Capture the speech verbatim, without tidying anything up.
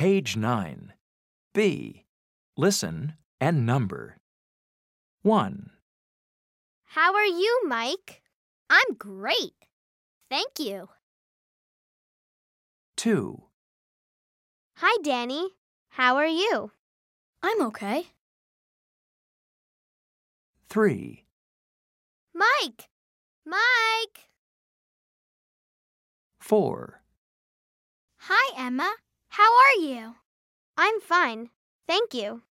Page nine. B. Listen and number. one. How are you, Mike? I'm great. Thank you. two. Hi, Danny. How are you? I'm okay. three. Mike! Mike! four. Hi, Emma. How are you? I'm fine. Thank you.